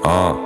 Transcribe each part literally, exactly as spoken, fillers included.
А.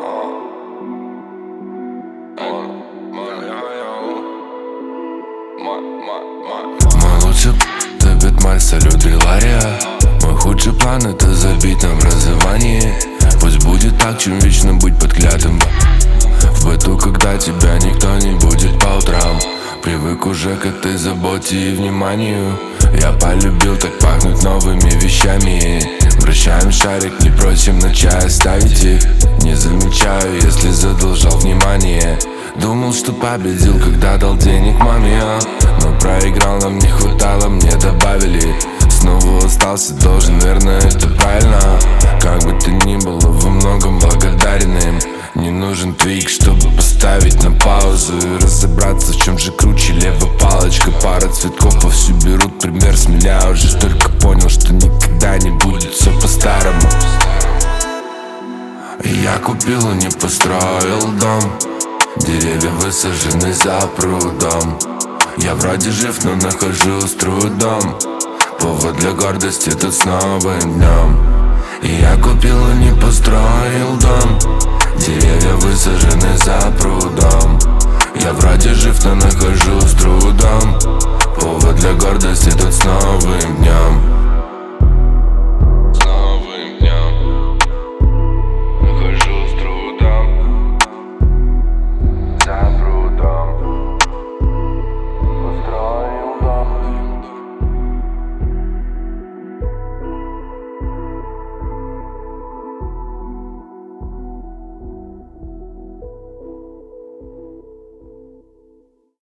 Мой лучший любит Марь, салют, Рилария. Мой худший план — это забить на образовании. Пусть будет так, чем вечно быть подклятым в быту, когда тебя никто не будет по утрам. Привык уже к этой заботе и вниманию. Я полюбил так пахнуть новыми вещами. Вращаем шарик, не просим на чай оставить их. Не замечаю, если задолжал внимание. Думал, что победил, когда дал денег маме, но проиграл, нам не хватало, мне добавили. Снова остался должен, наверное, это правильно. Как бы то ни было, во многом благодарен им. Не нужен твик, чтобы поставить на паузу и разобраться, в чем же круче левая палочка. Пара цветков вовсю берут пример с меня. Уже только понял, что никогда не будет все по-старому. Я купил и не построил дом. Деревья высажены за прудом. Я вроде жив, но нахожу с трудом повод для гордости тут с новым днем. И я купил и не построил дом. Деревья высажены за прудом. Я вроде жив, но нахожу с трудом